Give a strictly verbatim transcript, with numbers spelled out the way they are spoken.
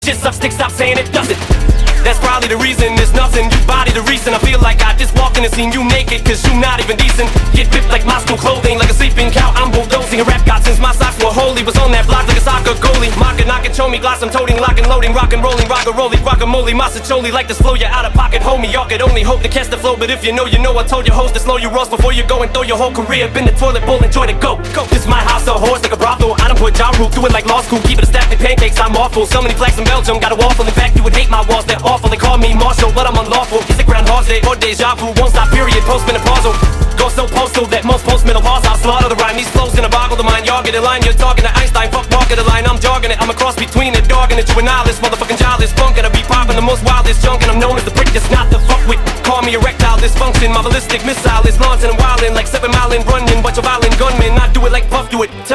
Shit sucks, stick, stop saying it doesn't. That's probably the reason there's nothing. You body the reason. I feel like I just walked in and seen you naked, cause you not even decent. Get ripped like Moscow clothing, like a sleeping cow. I'm bulldozing. A rap god since my socks were holy. Was on that block like a soccer goalie. Mocking, knocking, show me glass. I'm toting, locking, loading, rockin', rolling, rock-a-rolling, guacamole, massacholi. Like this flow, you're out of pocket, homie. Y'all could only hope to catch the flow, but if you know, you know. I told your host to slow your rolls before you go and throw your whole career. Been the toilet bowl, enjoy the go. Go. This is my house, a horse like a brothel. I done put Ja Rule through it like law school. Keep it a stack of pancakes, I'm awful. So many flags in Belgium, got a waffle. In fact, you would hate my walls, they're awful. They call me Marshall, but I'm unlawful. Is it Groundhog Day or deja vu? Won't stop, period, postmenopausal. Go so postal that most postmenopause I'll slaughter the rhyme. These flows gonna boggle the mind. Y'all get in line, you're talking to Einstein. Fuck walking the line, I'm jogging it. I'm a cross between a dog and a juvenile. Motherfucking childish punk, and I be popping the most wildest junk. And I'm known as the prick that's not the fuck with. Call me erectile dysfunction. My ballistic missile is launching and wildin' like seven mile in running. Bunch of violent gunmen, I do it like Puff do it.